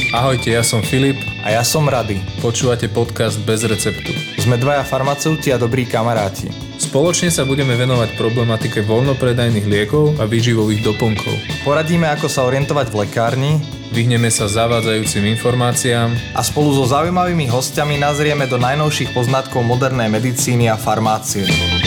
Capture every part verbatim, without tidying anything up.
Ahojte, ja som Filip. A ja som Rady. Počúvate podcast Bez receptu. Sme dvaja farmaceuti a dobrí kamaráti. Spoločne sa budeme venovať problematike voľnopredajných liekov a výživových doplnkov. Poradíme, ako sa orientovať v lekárni, vyhneme sa zavádzajúcim informáciám a spolu so zaujímavými hostiami nazrieme do najnovších poznatkov modernej medicíny a farmácie.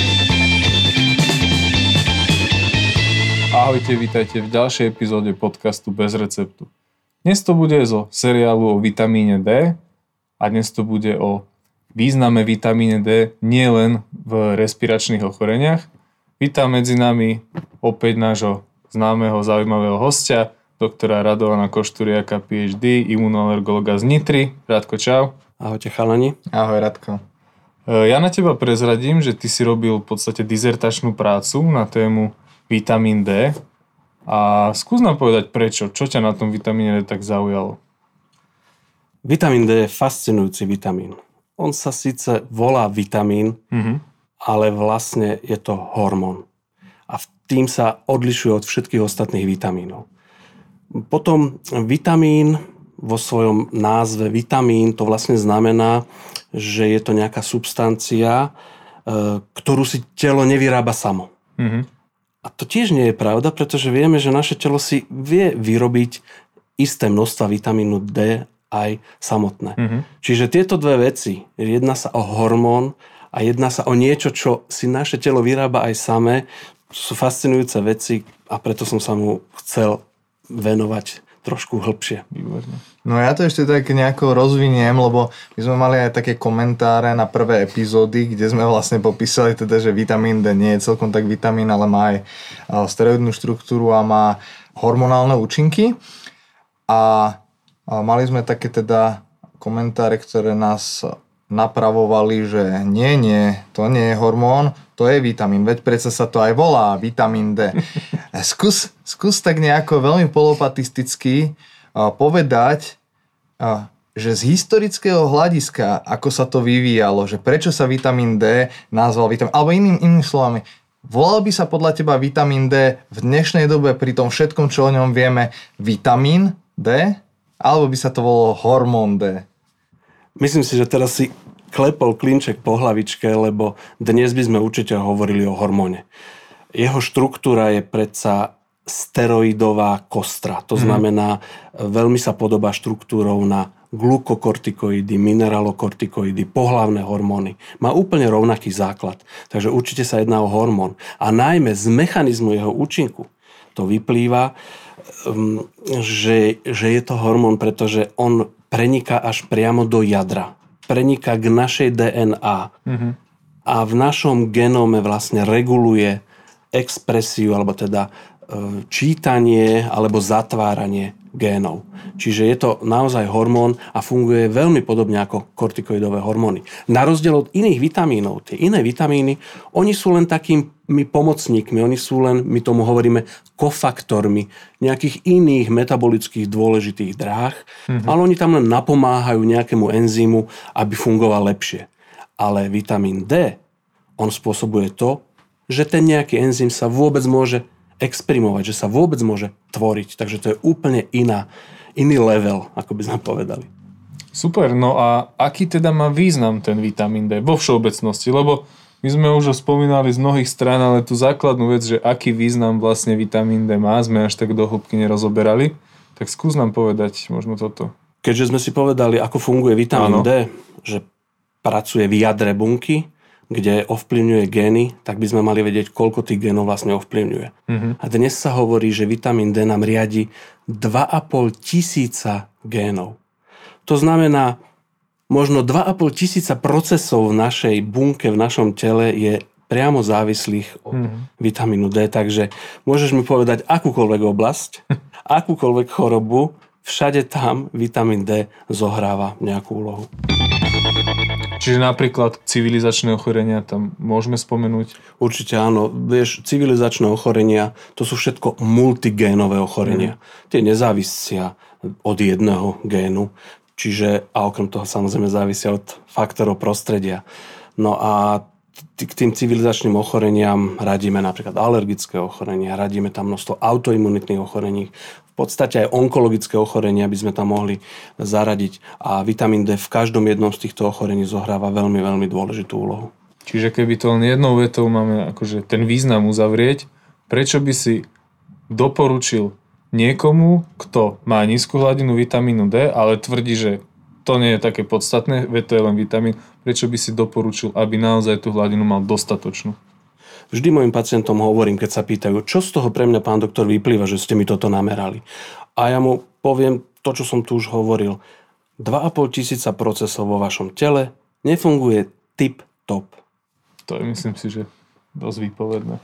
Ahojte, vítajte v ďalšej epizóde podcastu Bez receptu. Dnes to bude zo seriálu o vitamíne D a dnes to bude o význame vitamíne D nielen v respiračných ochoreniach. Vítam medzi nami opäť nášho známeho zaujímavého hostia, doktora Radovana Košturiaka, PhD, imunoalergologa z Nitry. Radko, čau. Ahojte chalani. Ahoj Radko. Ja na teba prezradím, že ty si robil v podstate dizertačnú prácu na tému vitamín D. A skús nám povedať prečo. Čo ťa na tom vitamíne D tak zaujalo? Vitamín D je fascinujúci vitamín. On sa síce volá vitamín, mm-hmm. ale vlastne je to hormón. A tým sa odlišuje od všetkých ostatných vitamínov. Potom vitamín vo svojom názve vitamín to vlastne znamená, že je to nejaká substancia, ktorú si telo nevyrába samo. Mm-hmm. A to tiež nie je pravda, pretože vieme, že naše telo si vie vyrobiť isté množstva vitamínu D aj samotné. Mm-hmm. Čiže tieto dve veci, jedná sa o hormón a jedná sa o niečo, čo si naše telo vyrába aj samé, sú fascinujúce veci a preto som sa mu chcel venovať trošku hlbšie. No ja to ešte tak nejako rozviniem, lebo my sme mali aj také komentáre na prvé epizódy, kde sme vlastne popísali teda, že vitamín D nie je celkom tak vitamín, ale má aj steroidnú štruktúru a má hormonálne účinky. A mali sme také teda komentáre, ktoré nás napravovali, že nie, nie, to nie je hormón, to je vitamín, veď predsa sa to aj volá vitamín D. Skús, skús tak nejako veľmi polopatisticky uh, povedať, uh, že z historického hľadiska, ako sa to vyvíjalo, že prečo sa vitamín D nazval vitamín, alebo iným, inými slovami, volal by sa podľa teba vitamín D v dnešnej dobe pri tom všetkom, čo o ňom vieme, vitamín D, alebo by sa to volalo hormón D? Myslím si, že teraz si klepol klinček po hlavičke, lebo dnes by sme určite hovorili o hormóne. Jeho štruktúra je predsa steroidová kostra. To znamená, veľmi sa podobá štruktúrou na glukokortikoidy, mineralokortikoidy, pohlavné hormóny. Má úplne rovnaký základ. Takže určite sa jedná o hormón. A najmä z mechanizmu jeho účinku to vyplýva, že, že je to hormón, pretože on preniká až priamo do jadra. Preniká k našej dé en á. Mm-hmm. A v našom genóme vlastne reguluje expresiu, alebo teda e, čítanie, alebo zatváranie génov. Čiže je to naozaj hormón a funguje veľmi podobne ako kortikoidové hormóny. Na rozdiel od iných vitamínov, tie iné vitamíny, oni sú len takými pomocníkmi, oni sú len, my tomu hovoríme, kofaktormi nejakých iných metabolických dôležitých dráh, mm-hmm. ale oni tam len napomáhajú nejakému enzymu, aby fungoval lepšie. Ale vitamín D, on spôsobuje to, že ten nejaký enzym sa vôbec môže exprimovať, že sa vôbec môže tvoriť. Takže to je úplne iná, iný level, ako by sme povedali. Super, no a aký teda má význam ten vitamín D vo všeobecnosti? Lebo my sme už ho spomínali z mnohých strán, ale tú základnú vec, že aký význam vlastne vitamín D má, sme až tak do hĺbky nerozoberali. Tak skús nám povedať možno toto. Keďže sme si povedali, ako funguje vitamín Áno. D, že pracuje v jadre bunky, kde ovplyvňuje gény, tak by sme mali vedieť, koľko tých génov vlastne ovplyvňuje. Mm-hmm. A dnes sa hovorí, že vitamín D nám riadi dva a pol tisíca génov. To znamená, možno dva a pol tisíca procesov v našej bunke, v našom tele je priamo závislých od mm-hmm. vitamínu D. Takže môžeš mi povedať akúkoľvek oblasť, akúkoľvek chorobu, všade tam vitamín D zohráva nejakú úlohu. Čiže napríklad civilizačné ochorenia tam môžeme spomenúť? Určite áno. Vieš, civilizačné ochorenia, to sú všetko multigénové ochorenia. Mm. Tie nezávisia od jedného génu. Čiže, a okrem toho samozrejme závisia od faktorov prostredia. No a k tým civilizačným ochoreniam radíme napríklad alergické ochorenia, radíme tam množstvo autoimunitných ochorení, v podstate aj onkologické ochorenia by sme tam mohli zaradiť a vitamín D v každom jednom z týchto ochorení zohráva veľmi, veľmi dôležitú úlohu. Čiže keby to len jednou vetou máme akože ten význam uzavrieť, prečo by si doporučil niekomu, kto má nízku hladinu vitamínu D, ale tvrdí, že to nie je také podstatné, veď to je len vitamín, prečo by si doporučil, aby naozaj tú hladinu mal dostatočnú? Vždy mojim pacientom hovorím, keď sa pýtajú, čo z toho pre mňa, pán doktor, vyplýva, že ste mi toto namerali. A ja mu poviem to, čo som tu už hovoril. dva a pol tisíca procesov vo vašom tele nefunguje tip-top. To je, myslím si, že dosť výpovedné.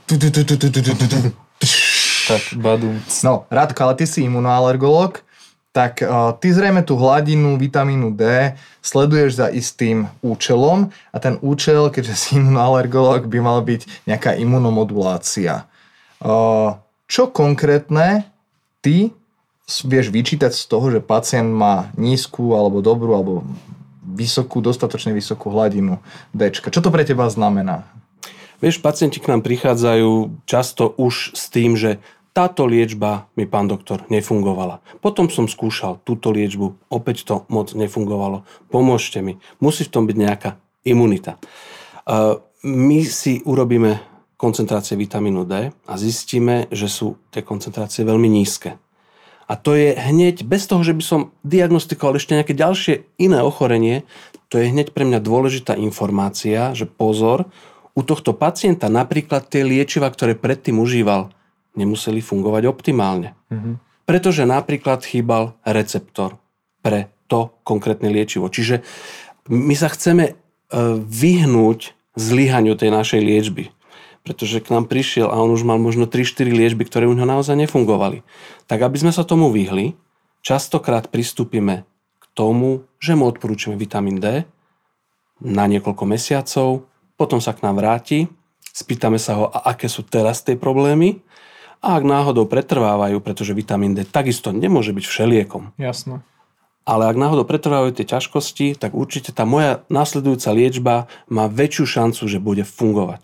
Tak, badum. No, Radko, ale ty si imunoalergológ, tak uh, ty zrejme tú hladinu vitamínu D sleduješ za istým účelom a ten účel, keďže si imunoalergológ, by mal byť nejaká imunomodulácia. Uh, čo konkrétne ty vieš vyčítať z toho, že pacient má nízku alebo dobrú alebo vysokú, dostatočne vysokú hladinu Dčka? Čo to pre teba znamená? Vieš, pacienti k nám prichádzajú často už s tým, že táto liečba mi, pán doktor, nefungovala. Potom som skúšal túto liečbu, opäť to moc nefungovalo. Pomôžte mi. Musí v tom byť nejaká imunita. My si urobíme koncentrácie vitamínu D a zistíme, že sú tie koncentrácie veľmi nízke. A to je hneď, bez toho, že by som diagnostikoval ešte nejaké ďalšie iné ochorenie, to je hneď pre mňa dôležitá informácia, že pozor, u tohto pacienta napríklad tie liečiva, ktoré predtým užíval, nemuseli fungovať optimálne. Mm-hmm. Pretože napríklad chýbal receptor pre to konkrétne liečivo. Čiže my sa chceme vyhnúť zlyhaniu tej našej liečby. Pretože k nám prišiel a on už mal možno tri štyri liečby, ktoré u neho naozaj nefungovali. Tak aby sme sa tomu vyhli, častokrát pristúpime k tomu, že mu odporúčame vitamín D na niekoľko mesiacov, potom sa k nám vráti, spýtame sa ho, a aké sú teraz tie problémy, a ak náhodou pretrvávajú, pretože vitamín D takisto nemôže byť všeliekom. Jasné. Ale ak náhodou pretrvávajú tie ťažkosti, tak určite tá moja nasledujúca liečba má väčšiu šancu, že bude fungovať.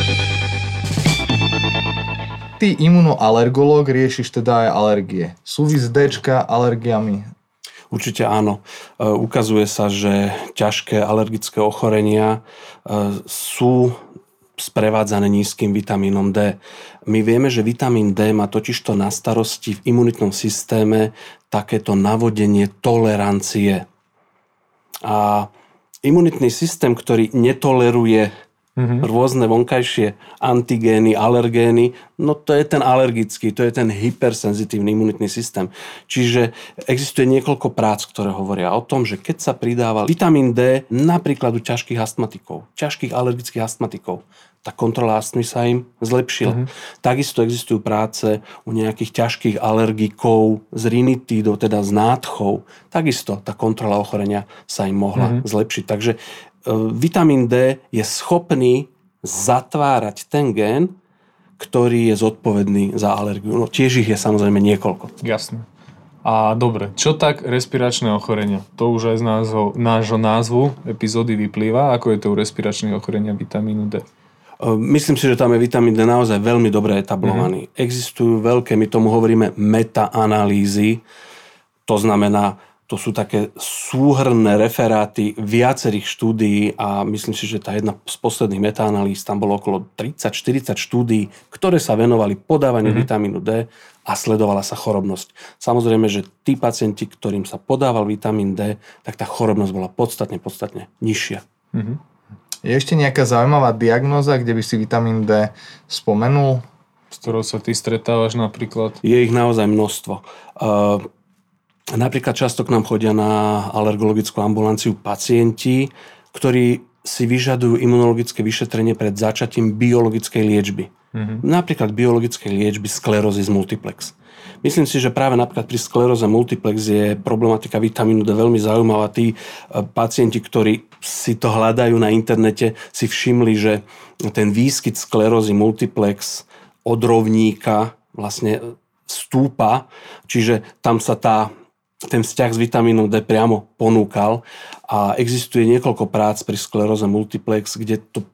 Ty imunoalergológ riešiš teda aj alergie. Súvis Dčka alergiami? Určite áno. E, ukazuje sa, že ťažké alergické ochorenia e, sú sprevádzané nízkym vitamínom D. My vieme, že vitamín D má totižto na starosti v imunitnom systéme takéto navodenie tolerancie. A imunitný systém, ktorý netoleruje mm-hmm. rôzne vonkajšie antigény, alergény, no to je ten alergický, to je ten hypersenzitívny imunitný systém. Čiže existuje niekoľko prác, ktoré hovoria o tom, že keď sa pridával vitamín D napríklad u ťažkých astmatikov, ťažkých alergických astmatikov, tá kontrola astmy sa im zlepšila. Mm-hmm. Takisto existujú práce u nejakých ťažkých alergikov z rinitídov, teda z nádchov. Takisto tá kontrola ochorenia sa im mohla mm-hmm. zlepšiť. Takže e, vitamín D je schopný zatvárať ten gén, ktorý je zodpovedný za alergiu. No tiež ich je samozrejme niekoľko. Jasné. A dobre, čo tak respiračné ochorenia? To už aj z názvu, nášho názvu epizódy vyplýva. Ako je to u respiračných ochorenia vitamínu D? Myslím si, že tam je vitamín D naozaj veľmi dobre etablovaný. Mm-hmm. Existujú veľké, my tomu hovoríme metaanalýzy. To znamená, to sú také súhrnné referáty viacerých štúdií a myslím si, že tá jedna z posledných metaanalýz, tam bolo okolo tridsať štyridsať štúdií, ktoré sa venovali podávaniu mm-hmm. vitamínu D a sledovala sa chorobnosť. Samozrejme, že tí pacienti, ktorým sa podával vitamín D, tak tá chorobnosť bola podstatne, podstatne nižšia. Mm-hmm. Je ešte nejaká zaujímavá diagnóza, kde by si vitamín D spomenul? S ktorou sa ty stretávaš napríklad? Je ich naozaj množstvo. Uh, napríklad často k nám chodia na alergologickú ambulanciu pacienti, ktorí si vyžadujú imunologické vyšetrenie pred začatím biologickej liečby. Mm-hmm. Napríklad biologickej liečby sklerózy multiplex. Myslím si, že práve napríklad pri skleróze multiplex je problematika vitamínu D veľmi zaujímavá. Tí pacienti, ktorí si to hľadajú na internete, si všimli, že ten výskyt sklerózy multiplex od rovníka vlastne stúpa, čiže tam sa tá, ten vzťah s vitamínom D priamo ponúkal a existuje niekoľko prác pri skleróze multiplex, kde to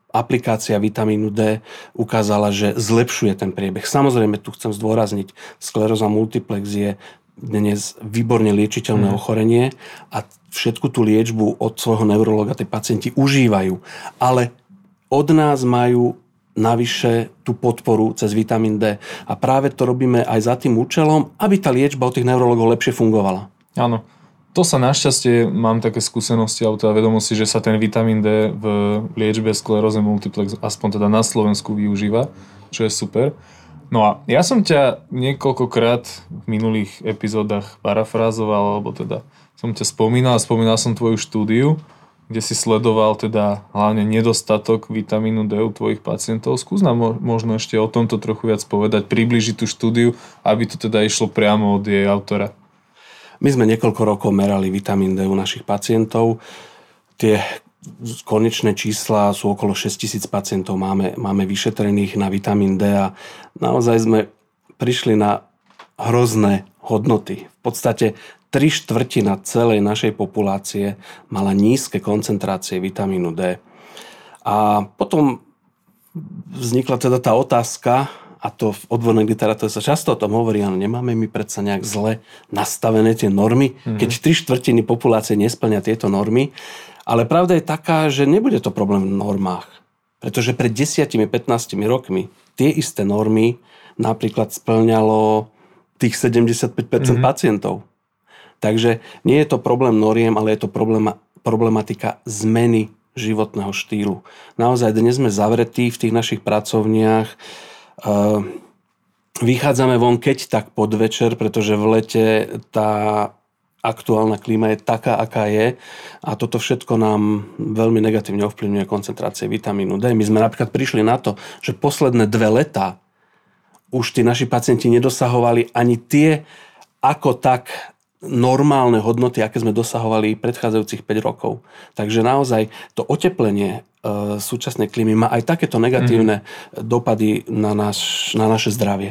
aplikácia vitamínu D ukázala, že zlepšuje ten priebeh. Samozrejme, tu chcem zdôrazniť, skleróza multiplex je dnes výborne liečiteľné mm. ochorenie a všetku tú liečbu od svojho neurologa tí pacienti užívajú. Ale od nás majú navyše tú podporu cez vitamín D. A práve to robíme aj za tým účelom, aby tá liečba od tých neurologov lepšie fungovala. Áno. To sa našťastie, mám také skúsenosti alebo teda vedomosti, že sa ten vitamín D v liečbe sklerózy multiplex aspoň teda na Slovensku využíva, čo je super. No a ja som ťa niekoľkokrát v minulých epizódach parafrázoval, alebo teda som ťa spomínal a spomínal som tvoju štúdiu, kde si sledoval teda hlavne nedostatok vitamínu D u tvojich pacientov. Skús nám možno ešte o tomto trochu viac povedať, približiť tú štúdiu, aby to teda išlo priamo od jej autora. My sme niekoľko rokov merali vitamín D u našich pacientov. Tie konečné čísla sú okolo šesťtisíc pacientov máme, máme vyšetrených na vitamín D a naozaj sme prišli na hrozné hodnoty. V podstate tri štvrtina celej našej populácie mala nízke koncentrácie vitamínu D. A potom vznikla teda tá otázka, a to v odbornej literatúre sa často o tom hovorí, áno, nemáme my predsa nejak zle nastavené tie normy, mm-hmm. keď tri štvrtiny populácie nesplňa tieto normy. Ale pravda je taká, že nebude to problém v normách. Pretože pred desať až pätnásť rokmi tie isté normy napríklad spĺňalo tých sedemdesiatpäť percent mm-hmm. pacientov. Takže nie je to problém noriem, ale je to problema, problematika zmeny životného štýlu. Naozaj dnes sme zavretí v tých našich pracovniach. Vychádzame von keď tak pod večer, pretože v lete tá aktuálna klíma je taká, aká je a toto všetko nám veľmi negatívne ovplyvňuje koncentrácie vitamínu D. My sme napríklad prišli na to, že posledné dve letá už tí naši pacienti nedosahovali ani tie ako tak normálne hodnoty, aké sme dosahovali predchádzajúcich päť rokov. Takže naozaj to oteplenie e, súčasnej klímy má aj takéto negatívne mm. dopady na, naš, na naše zdravie.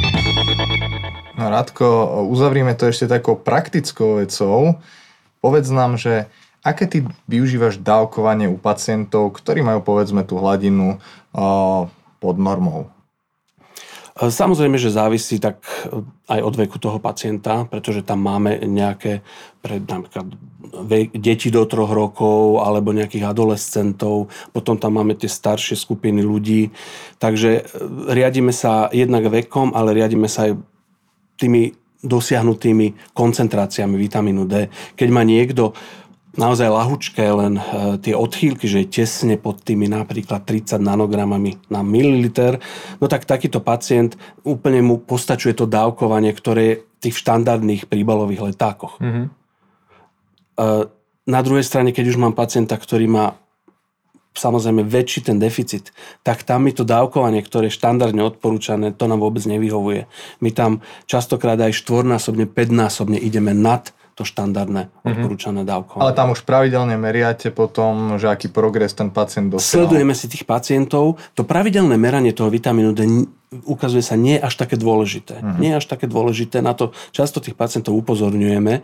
No Radko, uzavrieme to ešte takou praktickou vecou. Povedz nám, že aké ty využívaš dávkovanie u pacientov, ktorí majú povedzme tú hladinu o, pod normou? Samozrejme, že závisí tak aj od veku toho pacienta, pretože tam máme nejaké pre napríklad deti do troch rokov alebo nejakých adolescentov, potom tam máme tie staršie skupiny ľudí. Takže riadíme sa jednak vekom, ale riadíme sa aj tými dosiahnutými koncentráciami vitamínu D. Keď má niekto naozaj ľahučké len e, tie odchýlky, že je tesne pod tými napríklad tridsať nanogramami na mililiter, no tak takýto pacient úplne mu postačuje to dávkovanie, ktoré je v tých štandardných príbalových letákoch. Mm-hmm. E, na druhej strane, keď už mám pacienta, ktorý má samozrejme väčší ten deficit, tak tam mi to dávkovanie, ktoré je štandardne odporúčané, to nám vôbec nevyhovuje. My tam častokrát aj štvornásobne, päťnásobne ideme nad to štandardné odporúčané dávkovanie. Ale tam už pravidelne meriate potom, že aký progres ten pacient dosiahol. Sledujeme si tých pacientov. To pravidelné meranie toho vitamínu D ukazuje sa nie je až také dôležité. Uh-huh. Nie je až také dôležité, na to často tých pacientov upozorňujeme.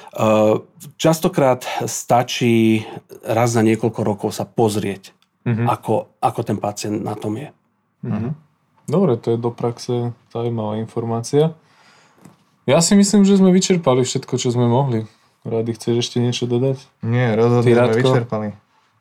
Častokrát stačí raz za niekoľko rokov sa pozrieť, uh-huh. ako, ako ten pacient na tom je. Uh-huh. Dobre, to je do praxe zaujímavá informácia. Ja si myslím, že sme vyčerpali všetko, čo sme mohli. Rady, chceš ešte niečo dodať? Nie, rozhodne sme vyčerpali.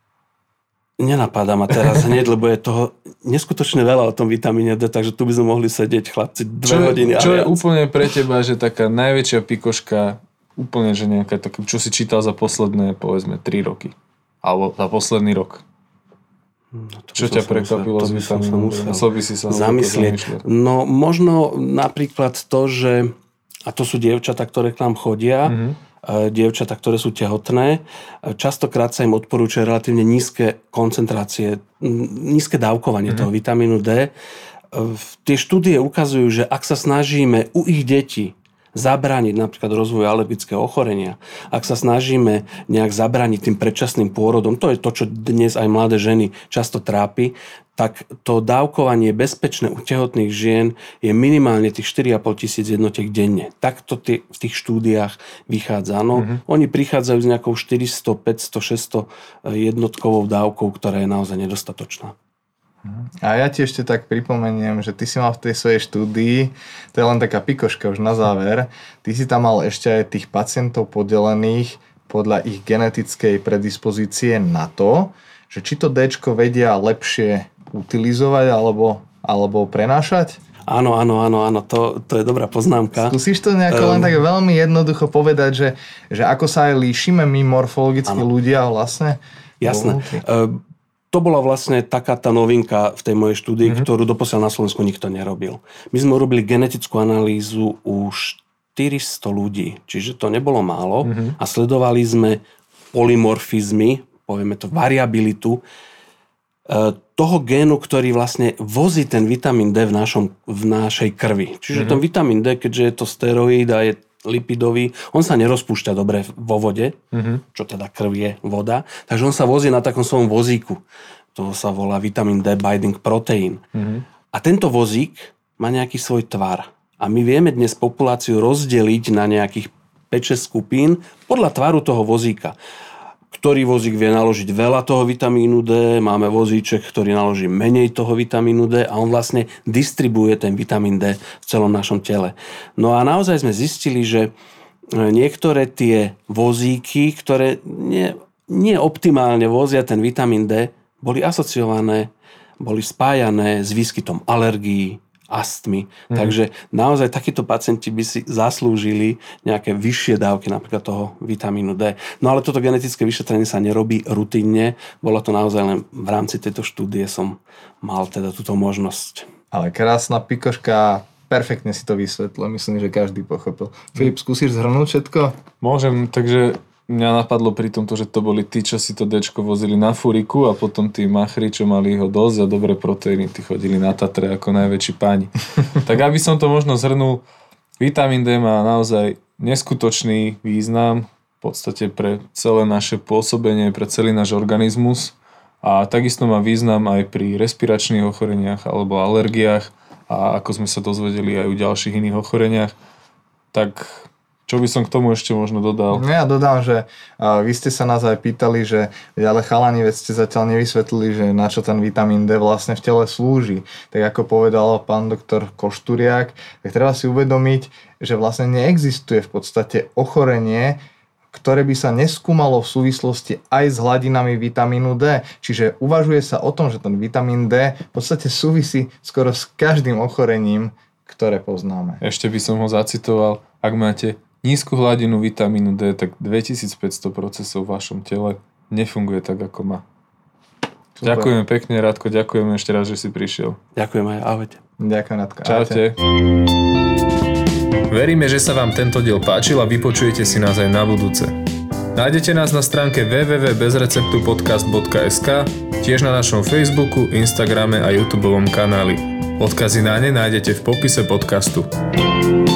Nenapadá ma teraz hneď, lebo je toho neskutočne veľa o tom vitamíne D, takže tu by sme mohli sedieť, chlapci, dve čo hodiny. Čo je úplne pre teba, že taká najväčšia pikoška, úplne, že nejaká taká, čo si čítal za posledné, povedzme, tri roky? Alebo za posledný rok? No, čo ťa prekvapilo z vitamínu D? Musel by si sa zamyslieť. No, možno napríklad to, že a to sú dievčatá, ktoré k nám chodia, mm-hmm. dievčatá, ktoré sú tehotné. Častokrát sa im odporúčajú relatívne nízke koncentrácie, nízke dávkovanie mm-hmm. toho vitamínu D. Tie štúdie ukazujú, že ak sa snažíme u ich detí zabrániť napríklad rozvoju alergického ochorenia, ak sa snažíme nejak zabrániť tým predčasným pôrodom, to je to, čo dnes aj mladé ženy často trápi, tak to dávkovanie bezpečné u tehotných žien je minimálne tých štyri a pol tisíc jednotiek denne. Takto t- v tých štúdiách vychádza. No, mm-hmm. Oni prichádzajú s nejakou štyristo, päťsto, šesťsto jednotkovou dávkou, ktorá je naozaj nedostatočná. A ja ti ešte tak pripomeniem, že ty si mal v tej svojej štúdii, to je len taká pikoška už na záver, ty si tam mal ešte aj tých pacientov podelených podľa ich genetickej predispozície na to, že či to Dčko vedia lepšie utilizovať alebo, alebo prenášať? Áno, áno, áno, áno, to, to je dobrá poznámka. Skúsiš to nejako um, len tak veľmi jednoducho povedať, že, že ako sa aj líšime my morfologicky áno. ľudia vlastne? Jasné. Uh, To bola vlastne taká tá novinka v tej mojej štúdii, mm-hmm. ktorú doposiaľ na Slovensku nikto nerobil. My sme urobili genetickú analýzu u štyristo ľudí, čiže to nebolo málo mm-hmm. a sledovali sme polymorfizmy, povieme to variabilitu toho génu, ktorý vlastne vozí ten vitamín D v, našom, v našej krvi. Čiže mm-hmm. ten vitamín D, keďže je to steroid a je lipidový, on sa nerozpúšťa dobre vo vode, mm-hmm. čo teda krv je voda, takže on sa vozí na takom svojom vozíku. To sa volá vitamín D binding protein. Mm-hmm. A tento vozík má nejaký svoj tvar. A my vieme dnes populáciu rozdeliť na nejakých päť šesť skupín podľa tvaru toho vozíka. Ktorý vozík vie naložiť veľa toho vitamínu D, máme vozíček, ktorý naloží menej toho vitamínu D a on vlastne distribuuje ten vitamín D v celom našom tele. No a naozaj sme zistili, že niektoré tie vozíky, ktoré nie, nie optimálne vozia ten vitamín D, boli asociované, boli spájané s výskytom alergií, astmy. Mm. Takže naozaj takíto pacienti by si zaslúžili nejaké vyššie dávky napríklad toho vitamínu D. No ale toto genetické vyšetrenie sa nerobí rutinne. Bolo to naozaj len v rámci tejto štúdie som mal teda túto možnosť. Ale krásna pikoška, perfektne si to vysvetlil. Myslím, že každý pochopil. Filip, skúsiš zhrnúť všetko? Môžem, takže mňa napadlo pri tomto, že to boli tí, čo si to Dčko vozili na furiku a potom tí machri, čo mali ho dosť a dobré proteíny, tí chodili na Tatre ako najväčší páni. Tak aby som to možno zhrnul, vitamín D má naozaj neskutočný význam v podstate pre celé naše pôsobenie, pre celý náš organizmus a takisto má význam aj pri respiračných ochoreniach alebo alergiách a ako sme sa dozvedeli aj u ďalších iných ochoreniach, tak čo by som k tomu ešte možno dodal? Ja dodám, že uh, vy ste sa nás aj pýtali, že ale chalani, veď ste zatiaľ nevysvetlili, že na čo ten vitamín D vlastne v tele slúži. Tak ako povedal pán doktor Košturiak, tak treba si uvedomiť, že vlastne neexistuje v podstate ochorenie, ktoré by sa neskúmalo v súvislosti aj s hladinami vitamínu D. Čiže uvažuje sa o tom, že ten vitamín D v podstate súvisí skoro s každým ochorením, ktoré poznáme. Ešte by som ho zacitoval, ak máte nízku hladinu vitamínu D, tak dvetisícpäťsto procesov v vašom tele nefunguje tak, ako má. Super. Ďakujeme pekne, Radko, ďakujeme ešte raz, že si prišiel. Ďakujeme aj, ahojte. Ďakujem, Radko. Čaute. Veríme, že sa vám tento diel páčil a vypočujete si nás aj na budúce. Nájdete nás na stránke w w w bodka bez receptu podcast bodka es ka, tiež na našom Facebooku, Instagrame a YouTubeovom kanáli. Odkazy na ne nájdete v popise podcastu.